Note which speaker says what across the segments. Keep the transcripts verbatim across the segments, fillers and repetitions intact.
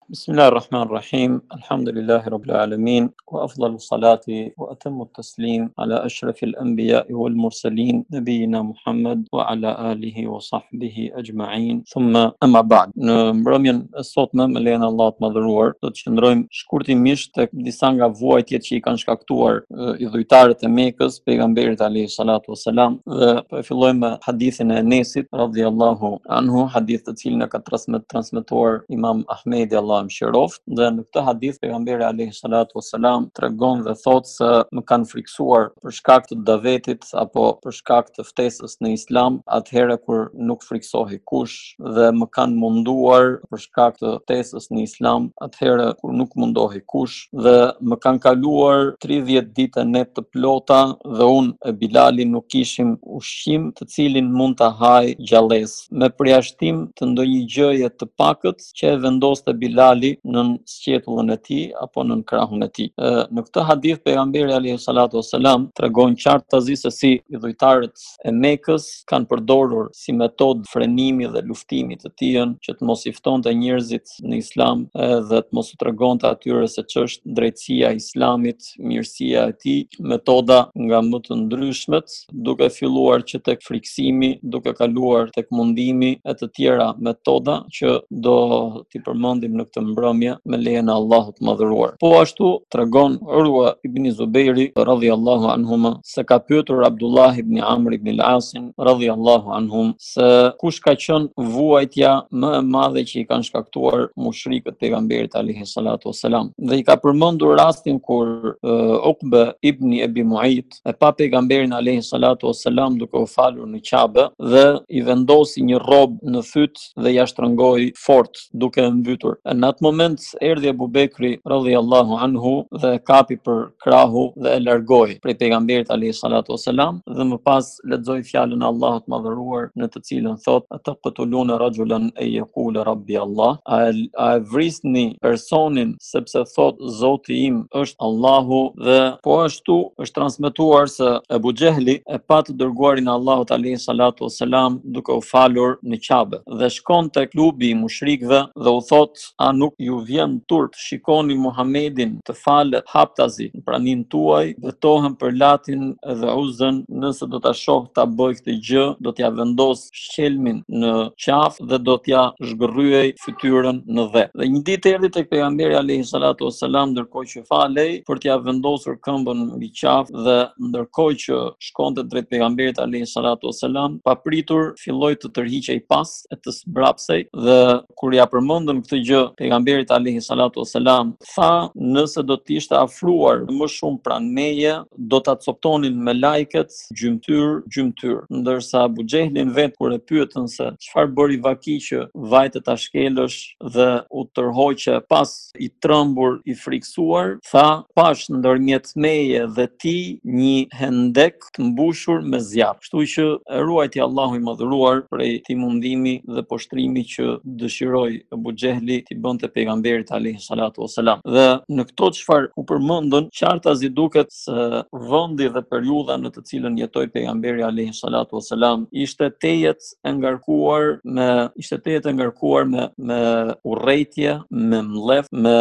Speaker 1: بسم الله الرحمن الرحيم الحمد لله رب العالمين وأفضل الصلاة وأتم التسليم على أشرف الأنبياء والمرسلين نبينا محمد وعلى آله وصحبه أجمعين ثم أما بعد. Në mbrëmjen e sotme me lejen e Allahut të Madhëruar do të qëndrojmë shkurtimisht tek disa nga vuajtjet që i kanë shkaktuar e, idhujtarët e Mekës pejgamberit alayhi salatu wassalam, dhe po e fillojmë me hadithin e Enesit radhiyallahu anhu, hadith të cilin e ka transmet, transmetuar Imam Ahmedi Allah mëshiroft, dhe në këtë hadith pejgamberi alayhi salatu wassalam tregon dhe thotë se më kanë friksuar për shkak të davetit apo për shkak të ftesës në Islam atëherë kur nuk friksohej kush, dhe më kanë munduar për shkak të ftesës në Islam atëherë kur nuk mundohej kush, dhe më kanë kaluar tridhjetë ditë net të plota dhe unë e Bilali nuk kishim ushqim të cilin mund ta haj gjallës, me përjashtim të ndonjë gjëje të pakët që e vendoste Bilali nën sqetullën e tij apo nën krahun e tij. Në këtë hadith pejgamberi alayhi salatu wassalam tregon qartazi se si idhujtarët e Mekës kanë përdorur si metodë frenimi dhe luftimi të tijën që të mos i ftonte njerëzit në Islam dhe të mos u tregonte atyre se ç'është drejtësia e Islamit, mirësia e tij, metoda nga më të ndryshmet, duke filluar që tek friksimi, duke kaluar tek mundimi e të tjera metoda që do t'i përmendim në këtë mbrëmje me lejen e Allahut të Madhëruar. Po ashtu tregon Urwa ibn Zubairi radhiyallahu anhuma se ka pyetur Abdullah ibn Amr ibn al-As radhiyallahu anhum se kush ka qenë vuajtja më e madhe që i kanë shkaktuar mushrikët pejgamberit alayhi salatu wassalam, dhe i ka përmendur rastin kur uh, Uqba ibn Abi Mu'ayt e pa pejgamberin alayhi salatu wassalam duke u falur në Qabe dhe i vendosi një rrob në fyt dhe ja shtrëngoi fort duke e mbytur. Në atë moment erdhi Abu Bekri radhiyallahu anhu dhe e kapi për krahu dhe e largoi prej pejgamberit alayhi salatu wassalam, dhe më pas lexoi fjalën e Allahut të Madhëruar në të cilën thot: "Ataqtuluna rajulan ay yaqula rabbi Allah", a, a e vrisni personin sepse thot Zoti im është Allahu, dhe po ashtu është transmetuar se Abu Jehli e pa të dërguarin e Allahut alayhi salatu wassalam duke u falur në Qabe dhe shkon te klubi i mushrikëve dhe u thot: "A nuk ju vjen turp, shikoni Muhamedin të falet haptazi në praninë tuaj, vetohem për Latin dhe Uzën, nëse do ta shoh ta bëj këtë gjë, do t'ja vendos shqelmin në qafë dhe do t'ja zhgërryej fytyrën në dhe." Dhe një ditë erdhi tek pejgamberi alayhi salatu wassalam ndërkohë që falej për t'ja vendosur këmbën mbi qafë, dhe ndërkohë që shkonte drejt pejgamberit alayhi salatu wassalam, papritur filloi të tërhiqej pas e të sbrapsej, dhe kur ja përmendën këtë gjë pejgamberit alayhi salatu wassalam tha: "Nëse do të ishte afruar më shumë pranë meje, do ta coptonin me lajket gjymtyr gjymtyr." Ndërsa Abu Jehlin vet kur e pyetën se çfarë bëri vaki që vajte ta shkelësh dhe u tërhoqe pas, i trembur, i friksuar, tha: "Pash ndërmjet meje dhe ti një hendek të mbushur me zjarr." Kështu që e ruajti Allahu i Madhëruar prej t'i mundimi dhe poshtrimi që dëshiroi Abu Jehli t'i bënte pejgamberit alayhi salatu wassalam. Dhe në këto çfarë u përmendën, qartazi duket se vendi dhe periudha në të cilën jetoi pejgamberi alayhi salatu wassalam ishte tejet e ngarkuar me ishte tejet e ngarkuar me me urrëtie, me mllef, me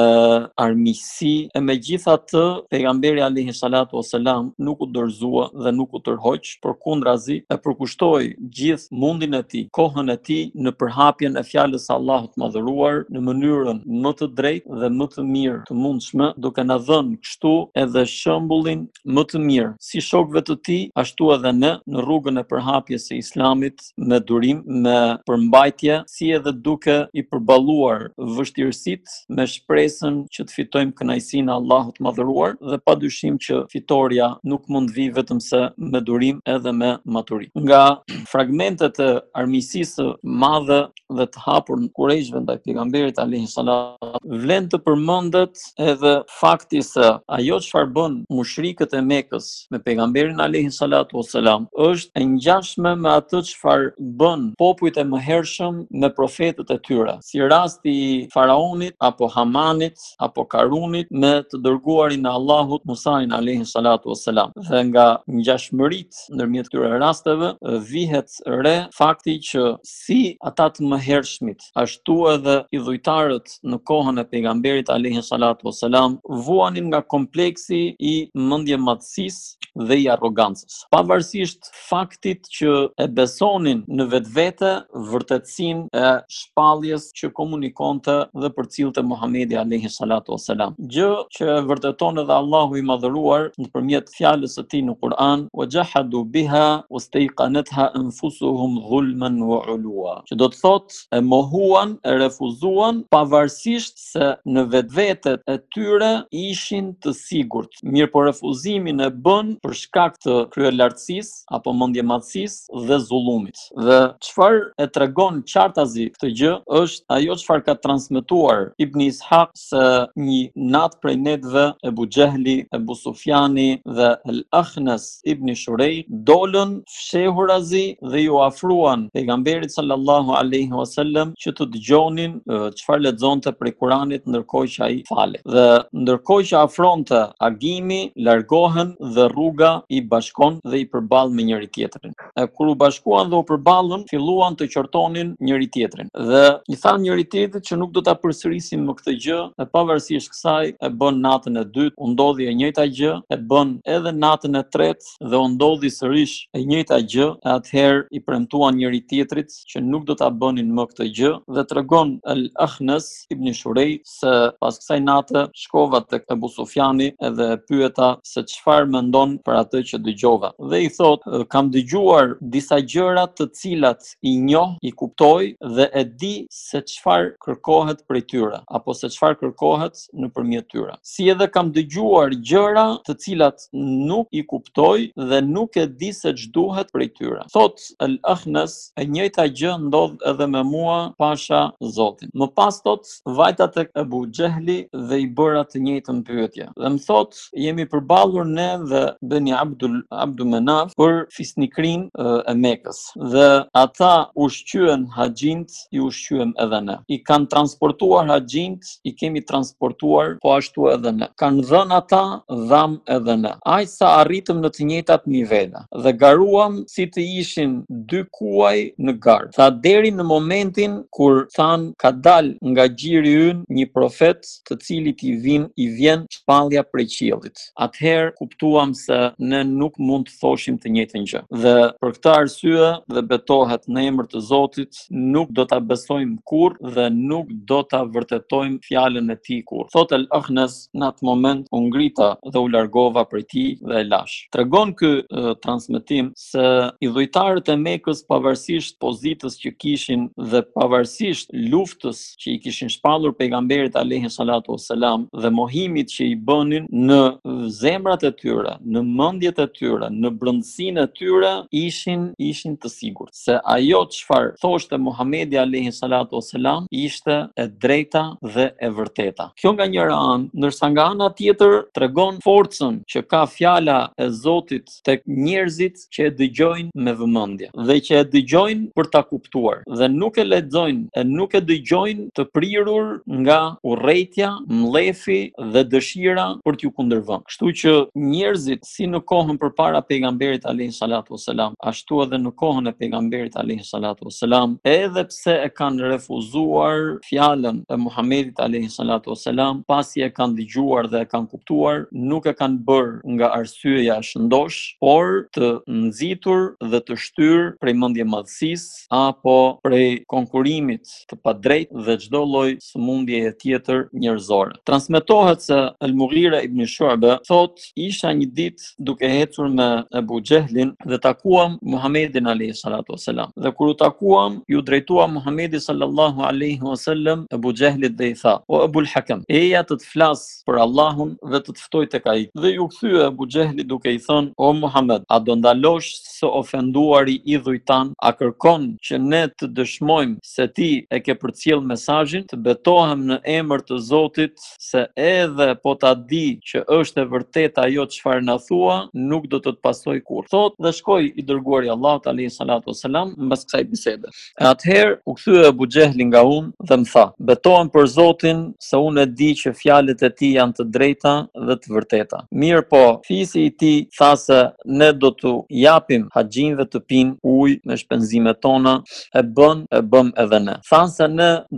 Speaker 1: armiqësi, e megjithatë pejgamberi alayhi salatu wassalam nuk u dorëzua dhe nuk u tërhoq, përkundrazi e përkushtoi gjithë mundin e tij, kohën e tij në përhapjen e fjalës së Allahut të Madhëruar në mënyrën më të drejtë dhe më të mirë të mundshme, duke na dhënë kështu edhe shembullin më të mirë si shokëve të tij, ashtu edhe ne në rrugën e përhapjes së Islamit me durim, me përmbajtje, si edhe duke i përballuar vështirësitë me shpresën që të fitojmë kënaqësinë e Allahut të Madhëruar, dhe padyshim që fitoria nuk mund vi vetëm se me durim edhe me maturim. Nga fragmentet e armiqësisë së madhe dhe të hapur në Kurejshve ndaj pejgamberit alayhi salatu, vlen të përmendet edhe fakti se ajo çfarë bën mushrikët e Mekës me pejgamberin alayhi salatu wassalam është e ngjashme me atë çfarë bën popujt e mëhershëm me profetët e tyre, si rasti i Faraonit apo Hamanit apo Karunit me të dërguarin e Allahut Musain alayhi salatu wassalam. Dhe nga ngjashmëritë ndërmjet këtyre rasteve vihet re fakti që si ata të mëhershmit, ashtu edhe idhujtarët besimtarët në kohën e pejgamberit alayhi salatu wassalam vuanin nga kompleksi i mendjemadhësisë dhe i arrogancës. Pavarësisht faktit që e besonin në vetvete vërtetësinë e shpalljes që komunikonte dhe përcillte Muhamedi alayhi salatu wassalam. Gjë që e vërteton edhe Allahu i madhëruar nëpërmjet fjalës së tij në Kur'an, "Wajahadu biha wastayqanatha anfusuhum dhulman wa 'uluwa", që do të thotë e mohuan, e refuzuan, pavarësisht se në vetvetet e tyre ishin të sigurt. Mirë, po refuzimin e bën për shkak të kryelartësisë apo mendjemadhësisë dhe zullumit. Dhe çfarë e tregon qartazi këtë gjë është ajo çfarë ka transmetuar Ibn Ishaq se një nat prej netëve Ebu Xehli, Ebu Sufjani dhe Al-Akhnas ibn Shurejh dolën fshehurazi dhe ju afruan pejgamberit sallallahu alaihi wasallam që të dëgjonin çfarë lexonte prej Kuranit ndërkohë që ai falet. Dhe ndërkohë që afronte agimi, largohen dhe rruga i bashkon dhe i përball me njëri tjetrin. E kur u bashkuan dhe u përballën, filluan të qortonin njëri tjetrin. Dhe i thanë njëri tjetrit që nuk do ta përsërisin më këtë gjë, e pavarësisht kësaj e bën natën e dytë, u ndodhi e njëjta gjë, e bën edhe natën e tretë dhe u ndodhi sërish e njëjta gjë, e atëherë i premtuan njëri tjetrit që nuk do ta bënin më këtë gjë dhe tregon Al-Akhnas ibn Shurejh se pas kësaj nate shkova tek Ebu Sufjani edhe e pyeta se çfarë mendon për atë që dëgjova. Dhe i thot, kam dëgjuar disa gjëra të cilat i njoh, i kuptoj dhe e di se çfarë kërkohet prej tyre, apo se çfarë kërkohet nëpërmjet tyre. Si edhe kam dëgjuar gjëra të cilat nuk i kuptoj dhe nuk e di se ç'duhet prej tyre. Thot Al-Akhnas, e njëjta gjë ndodh edhe me mua, pasha Zotin. Më pas thot, vajta tek Ebu Xehli dhe i bëra të njëjtën pyetje. Dhe më thot, jemi përballur ne dhe Beni Abdul Abdu Menaf për fisnikrin e Mekës. Dhe ata ushqyen haxhint, i ushqyem edhe ne. I kanë transportuar haxhint, i kemi transportuar po ashtu edhe ne. Kanë dhënë ata, dham edhe ne. Aq sa arritëm në të njëjtat nivele dhe garuam si të ishin dy kuaj në gar. Tha deri në momentin kur than ka dal nga gjiri ynë një profet të cilit i vin i vjen shpallja prej qiellit. Atëherë kuptuam se ne nuk mund të thoshim të njëjtën gjë. Dhe për këtë arsye dhe betohet në emër të Zotit, nuk do ta besojmë kurrë dhe nuk do ta vërtetojmë fjalën e tij kurrë. Thotë Al-Akhnas, në atë moment u ngrita dhe u largova prej tij dhe e lash. Tregon ky e, transmetim se idhujtarët e Mekës, pavarësisht pozitës që kishin dhe pavarësisht luftës që i kishin shpallur pejgamberit alayhi salatu wassalam dhe mohimit që i bënin në zemrat e tyre, në mendjet e tyre, në brendësinë e tyre, ishin ishin të sigurt se ajo çfarë thoshte Muhamedi alayhi salatu wassalam ishte e drejta dhe e vërteta. Kjo nga njëra anë, ndërsa nga ana tjetër tregon forcën që ka fjala e Zotit tek njerëzit që e dëgjojnë me vëmendje dhe që e dëgjojnë për ta kuptuar dhe nuk e lexojnë e nuk e dëgjojnë të prirur nga urrëtia, mlefi dhe dëshira për t'ju kundërvënë. Kështu që njerëzit si në kohën përpara pejgamberit alayhi salatu wassalam, ashtu edhe në kohën e pejgamberit alayhi salatu wassalam, edhe pse e kanë refuzuar fjalën e Muhamedit alayhi salatu wassalam, pasi e kanë dëgjuar dhe e kanë kuptuar, nuk e kanë bërë nga arsyeja e shëndosh, por të nxitur dhe të shtyr prej mendjemadhësisë apo prej konkurimit të padrejtë dhe çdo lloj sëmundjeje tjetër njerëzore. Transmetohet se Al-Mughira ibn Shu'ba thot, isha një ditë duke ecur me Ebu Xehlin dhe takuam Muhamedit alayhi salatu wassalam. Dhe kur u takuam, ju drejtua Muhamedi sallallahu alaihi wasallam Ebu Xehlit dhe i tha: "O Ebul Hakam, eja të të flas për Allahun dhe të të ftoj tek ai." Dhe ju kthye Ebu Xehli duke i thënë: "O Muhammed, a do ndalosh së ofenduari idhuj tan? A kërkon që ne të dëshmojmë se ti e ke përcjell mesazhin, të betohem në emër të Zotit se edhe po ta di që është e vërtetë ajo çfarë na thua, nuk do të të pasoj kurrë." Thot dhe shkoi i dërguari i Allahut alayhi salatu wassalam mbas kësaj bisede. E atëherë u kthye Ebu Xehli nga unë dhe më tha: "Betohem për Zotin se unë e di që fjalët e tij janë të drejta dhe të vërteta. Mirë po, fisi i tij tha se ne do t'u japim haxhinëve të pinë ujë me shpenzimet tona, e bën, e bëm edhe ne. Thanë se ne do të drejtojmë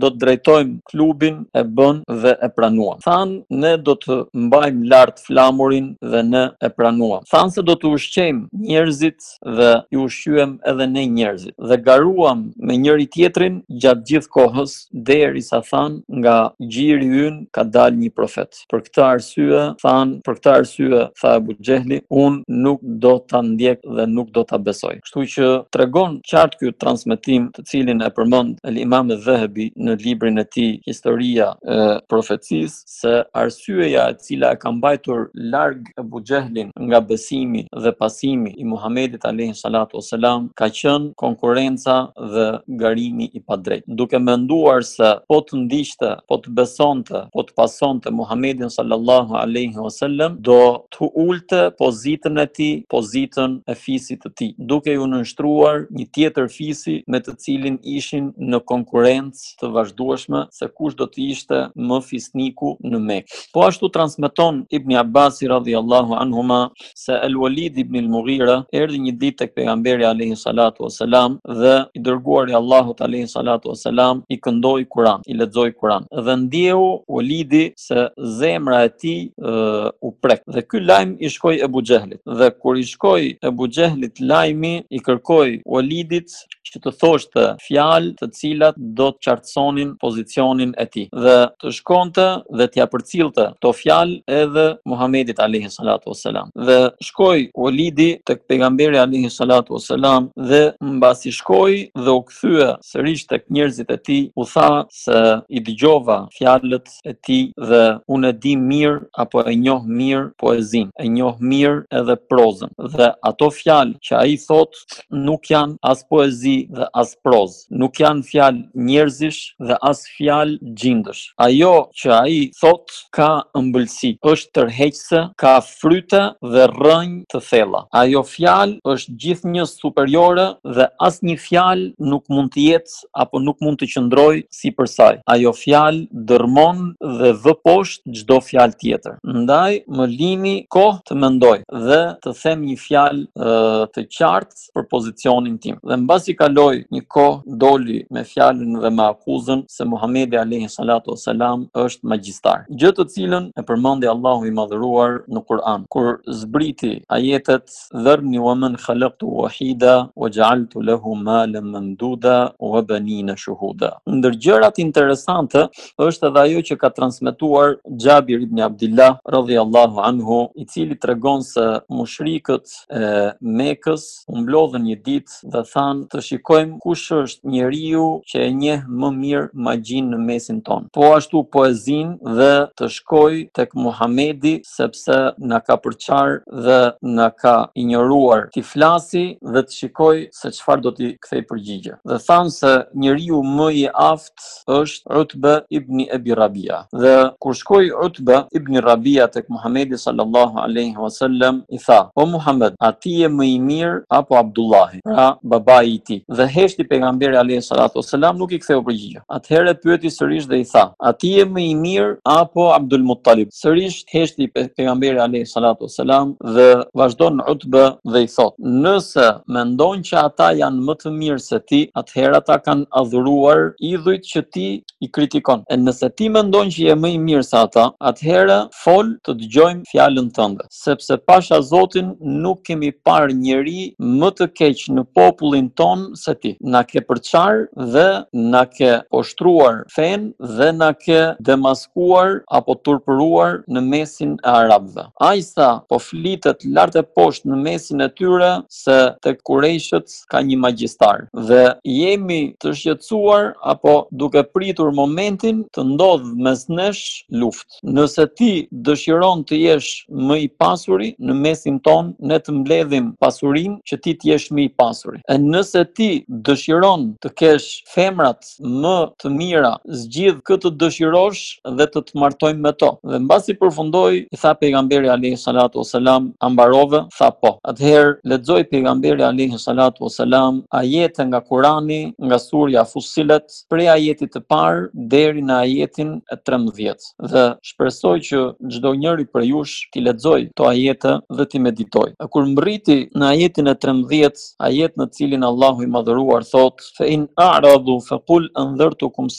Speaker 1: ftojmë klubin, e bën dhe e pranuam. Than ne do të mbajmë lart flamurin dhe ne e pranuam. Than se do të ushqejmë njerëzit dhe i ushqyem edhe ne njerëzit. Dhe garuam me njëri tjetrin gjatë gjithë kohës derisa than nga gjiri ynë ka dalë një profet. Për këtë arsye than, për këtë arsye tha Abu Xehli, unë nuk do ta ndjek dhe nuk do ta besoj. Kështu që tregon qartë ky transmetim, të cilin e përmend Imam Adh-Dhahabi në librin e tij Historia e profecisë, se arsyeja e cila e ka mbajtur larg Abu Xehlin nga besimi dhe pasimi i Muhamedit alayhi salatu wasalam ka qenë konkurrenca dhe garimi i padrejtë. Duke menduar se po të ndiqte, po të besonte, po të pasonte Muhamedit sallallahu alaihi wasallam, do të ulte pozitën e tij, pozitën e fisit të tij, duke ju nënshtruar një tjetër fisi me të cilin ishin në konkurrencë të vazhdueshme se kush do të ishte më fisniku në Mekë. Po ashtu transmeton Ibn Abbasi radhiyallahu anhuma se Al-Walid ibn al-Mughira erdhi një ditë tek pejgamberi alayhi salatu wasalam dhe i dërguari i Allahut alayhi salatu wasalam i këndoi Kur'an, i lexoi Kur'an. Dhe ndjeu Walidi se zemra e tij uh, u prek. Dhe ky lajm i shkoi Abu Xehlit. Dhe kur i shkoi Abu Xehlit lajmi, i kërkoi Walidit që të thoshte fjalë të cilat do të qartësonin pozicionin e tij dhe të shkonte dhe t'ia përcillte këto fjalë edhe Muhamedit alayhi salatu wasalam. Dhe shkoi Walidi tek pejgamberi alayhi salatu wasalam dhe mbasi shkoi dhe u kthye sërish tek njerëzit e tij, u tha se i dëgjova fjalët e tij dhe unë e di mirë apo e njoh mirë poezinë, e njoh mirë edhe prozën. Dhe ato fjalë që ai thot nuk janë as poezi dhe as prozë, nuk janë fjalë njerëzish dhe as fjalë gjindësh. Ajo që ai thot ka ëmbëlsi, është tërheqëse, ka fryte dhe rrënjë të thella. Ajo fjalë është gjithnjë superiore dhe asnjë fjalë nuk mund të jetë apo nuk mund të qëndrojë sipër saj. Ajo fjalë dërmon dhe vë poshtë çdo fjalë tjetër. Ndaj më lini kohë të mendoj dhe të them një fjalë të qartë për pozicionin tim. Dhe mbasi kaloi një kohë, doli me fjalën dhe me akuzën se Muhamedi alayhi salatu wasalam është magjistar. Gjë të cilën e përmendi Allahu i madhëruar në Kur'an, kur zbriti ajetet dharni wa man khalaqtu wahida wa ja'altu lahu malan mamduda wa banina shuhuda. Ndër gjërat interesante është edhe ajo që ka transmetuar Xhabir ibn Abdullah radhiyallahu anhu, i cili tregon se mushrikët e Mekës u mblodhën një ditë dhe thanë të shikojmë kush është njeriu që e njeh më mirë magjinë në mesin ton. Po ashtu poezinë dhe të shkoj tek Muhamedi sepse na ka përçar dhe na ka injoruar. Ti flasi dhe të shikoj se çfarë do t'i kthej përgjigje. Dhe thanë se njeriu më i aftë është Utba ibn Abi Rabia. Dhe kur shkoi Utba ibn Rabia tek Muhamedi sallallahu alaihi wasallam, i tha: "O Muhammed, a ti je më i mirë apo Abdullahi?" Pra babai i tij. Dhe heshti pejgamberi alayhi salatu wasalam nuk i ktheu përgjigje. Atëherë pyeti sërish dhe i tha: "A ti je më i mirë apo Abdul Muttalib?" Sërish heshti pejgamberi alayhi salatu wasalam dhe vazhdon Utba dhe i thot: "Nëse mendon që ata janë më të mirë se ti, atëherë ata kanë adhuruar idhujt që ti i kritikon. E nëse ti mendon që je më i mirë se ata, atëherë fol të dëgjojmë fjalën tënde, sepse pasha Zotin nuk kemi parë njeri më të keq në popullin ton se ti. Na ke përçar dhe na ke poshtruar fen dhe na ke demaskuar apo turpëruar në mesin e arabëve." Ai sa po flitet lart e poshtë në mesin e tyre se tek kurejshët ka një magjistar dhe jemi të shqetësuar apo duke pritur momentin të ndodh mes nesh luftë. Nëse ti dëshiron të jesh më i pasuri në mesin ton, ne të mbledhim pasurinë që ti të jesh më i pasuri. E nëse ti dëshiron të kesh femrat më të mira, zgjidh këtë dëshirosh dhe të të martojmë me to. Dhe mbasi përfundoi, i tha pejgamberi alayhi salatu wasalam: "A mbarove?" Tha po. Atëherë lexoi pejgamberi alayhi salatu wasalam ajete nga Kurani, nga surja Fussilet, prej ajetit të parë deri në ajetin e trembëdhjetë. Dhe shpresoj që çdo njeri prej jush t'i lexoj këto ajete dhe t'i meditoj. E kur mbriti në ajetin e trembëdhjetë, ajet në cilin Allahu i madhëruar thot: "Fa in a'radu faqul anzartukum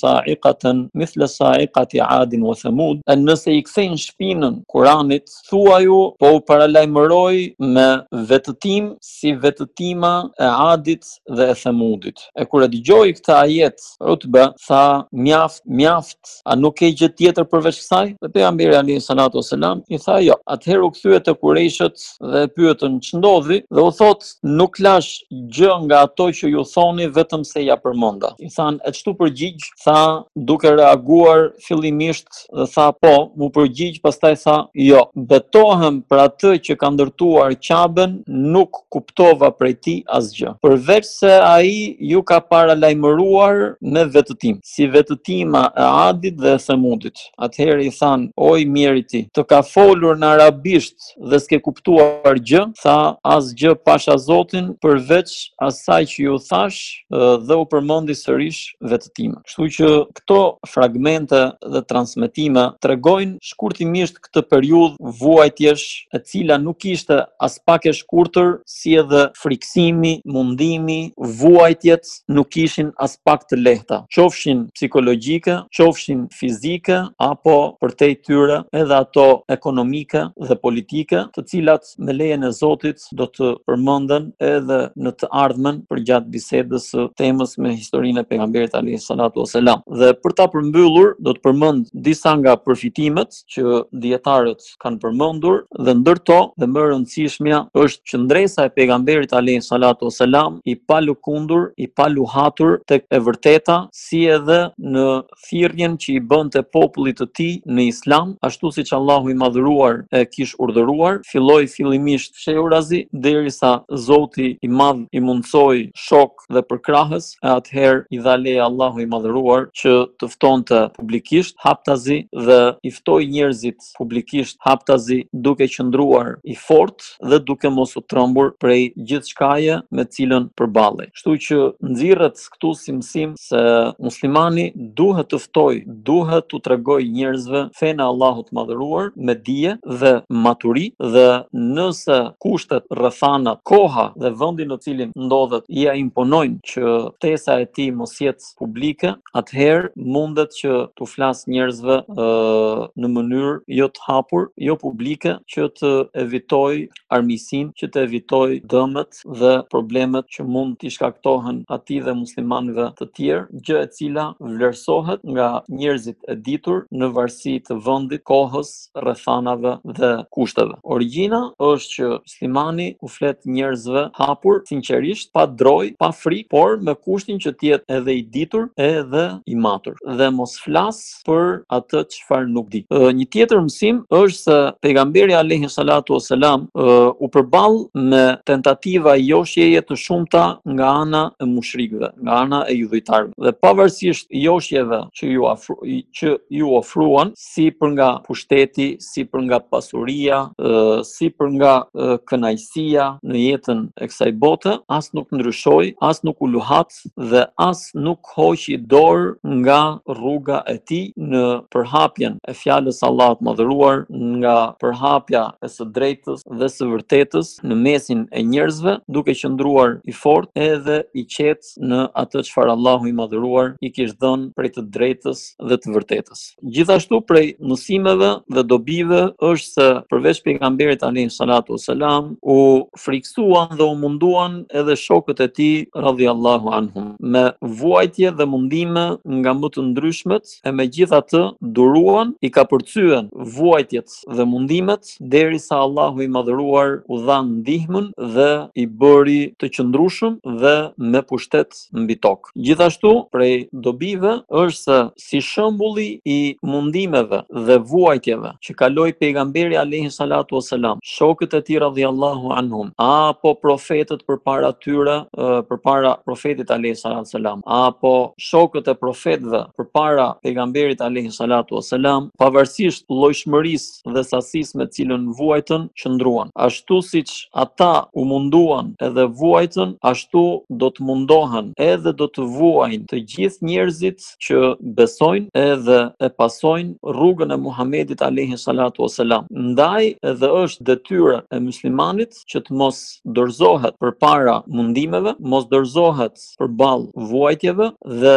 Speaker 1: sa'iqatan mithla sa'iqati 'adin wa thamud. Nëse i kthejnë shpinën Kuranit, thuaju po u paralajmëroi me vetëtim si vetëtima e Adit dhe e Thamudit. E kur e dëgjoi këtë ajet, Utba tha, mjaft, mjaft, a nuk ke gjë tjetër përveç kësaj? Dhe pejgamberi alayhi salatu wasalam i tha jo. Atëherë u kthye te Kurejshët dhe e pyetën ç'ndodhi dhe u thot, nuk lash gjë nga ato që ju thoni vetëm se ja përmenda. I than, e çtu përgjigj? Tha, duke reaguar fillimisht dhe tha po, mu përgjigj, pastaj tha jo. Betohem për atë që ka ndërtuar Qaben, nuk kuptova prej tij asgjë. Përveç se ai ju ka paralajmëruar me vetëtim, si vetëtima e Adit dhe e Thamudit. Atëherë i than, o i miriti, të ka folur në arabisht dhe s'ke kuptuar gjë? Tha, asgjë pasha Zotin përveç asaj që ju thash dhe u përmendi sërish vetëtima. Kështu që këto fragmente dhe transmetime tregojnë shkurtimisht këtë periudhë vuajtjesh, e cila nuk ishte as pak e shkurtër, si edhe friksimi, mundimi, vuajtjet nuk ishin as pak të lehta, qofshin psikologjike, qofshin fizike, apo përtej tyre edhe ato ekonomike dhe politike, të cilat me lejen e Zotit do të përmenden edhe në të ardhmen përgjatë bisedës së temës me historinë e pejgamberit alayhi salatu wasalam. Dhe për ta përmbyllur, do të përmend disa nga përfitimet që dietarët kanë përmendur, dhe ndërto dhe më e rëndësishmja është qëndresa e pejgamberit alayhi salatu wasalam i palëkundur, i paluhatur tek e vërteta, si edhe në thirrjen që i bënte popullit të tij në Islam, ashtu siç Allahu i madhëruar e kish urdhëruar. Filloi fillimisht fshehurazi derisa Zoti i Madh i mundsoi shok dhe përkrahës, e atëherë i dha leje Allahu i madhëruar që të ftonte publikisht haptazi dhe i ftoi njerëzit publikisht haptazi, duke qëndruar i fortë dhe duke mos u trembur prej gjithçkaje me cilën përballej. Kështu që nxirret këtu si mësim se muslimani duhet të ftojë, duhet t'u tregojë njerëzve fenë e Allahut të madhëruar me dije dhe maturi, dhe nëse kushtet, rrethanat, koha dhe vendi në cilin ndodhet ja imponojnë që tesa e tij mos jetë publike, atëherë mundet që t'u flas njerëzve ë, në mënyrë jo të hapur, jo publike, që të evitoj armiqsinë, që të evitoj dëmet dhe problemet që mund t'i shkaktohen atij dhe muslimanëve të tjerë, gjë e cila vlerësohet nga njerëzit e ditur në varësi të vendit, kohës, rrethanave dhe kushteve. Origjina është që muslimani u flet njerëzve hapur, sinqerisht, pa droj, pa frikë, por me kushtin që të jetë edhe i ditur, edhe i matur, dhe mos flas për atë çfarë nuk di. Një tjetër mësim është se pejgamberi alayhi salatu wasalam u përball me tentativa joshjeje të shumta nga ana e mushrikëve, nga ana e judhëtarëve, dhe pavarësisht joshjeve që ju afru, që ju ofruan, si për nga pushteti, si për nga pasuria, si për nga kënaqësia në jetën e kësaj bote, as nuk ndryshoi, as nuk u luhat dhe as nuk hoqi dorë nga rruga e tij në përhapjen e fjalës së Allahut madhëruar, nga përhapja e së drejtës dhe së vërtetës në mesin e njerëzve, duke qëndruar i fortë edhe i qetë në atë çfarë Allahu i madhëruar i kishte dhënë prej të drejtës dhe të vërtetës. Gjithashtu prej mësimeve dhe dobive është se përveç pejgamberit alayhi salatu wasalam u friksuan dhe u munduan edhe shokët e tij radhiyallahu anhum me vuajtje dhe mundime nga më të ndryshmet, e megjithatë duruan, i kapërcyen vuajtjet dhe mundimet derisa Allahu i madhëruar u dha ndihmën dhe i bëri të qëndrueshëm dhe me pushtet mbi tokë. Gjithashtu prej dobive është se si shembulli i mundimeve dhe vuajtjeve që kaloi pejgamberi alayhi salatu wasalam, shokët e tij radhiyallahu anhum, apo profetët përpara tyre, përpara profetit alayhi salatu wasalam, apo shokët e profetëve përpara pejgamberit alayhi salatu wasalam, pavarësisht llojshmërisë dhe sasisë me cilën vuajtën, qëndruan. Ashtu siç ata u munduan edhe vuajtën, ashtu do të mundohen edhe do të vuajnë të gjithë njerëzit që besojnë edhe e pasojnë rrugën e Muhamedit alayhi salatu wasalam. Ndaj edhe është detyra e muslimanit që të mos dorëzohet përpara mundimeve, mos dorëzohet përballë vuajtjeve dhe t'i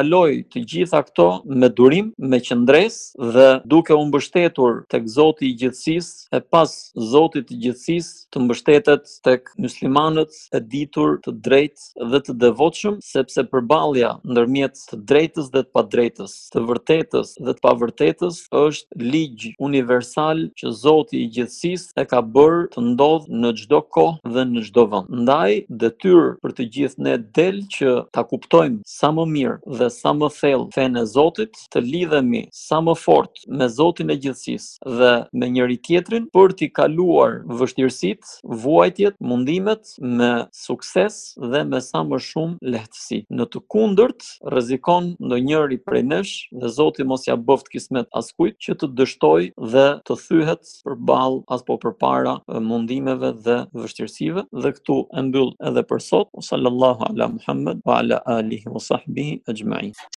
Speaker 1: kaloj të gjitha këto me durim, me qëndresë dhe duke u mbështetur tek Zoti i gjithësisë, e pas Zotit të gjithësisë të mbështetet tek muslimanët e ditur, të drejtë dhe të devotshëm, sepse përballja ndërmjet të drejtës dhe të padrejtës, të vërtetës dhe të pavërtetës është ligj universal që Zoti i gjithësisë e ka bërë të ndodh në çdo kohë dhe në çdo vend. Ndaj detyrë për të gjithë ne del që ta kuptojmë sa më mirë dhe sa më thellë fenë e Zotit, të lidhemi sa më fort me Zotin e gjithësisë dhe me njëri tjetrin për t'i kaluar vështirësitë, vuajtjet, mundimet me sukses dhe me sa më shumë lehtësi. Në të kundërt, rrezikon ndonjëri prej nesh dhe Zoti mos ja bëft kismet askujt që të dështojë dhe të thyhet përballë apo përpara mundimeve dhe vështirësive. Dhe këtu e mbyll edhe për sot. Sallallahu ala Muhammad wa ala alihi wa sahbihi ajma'in.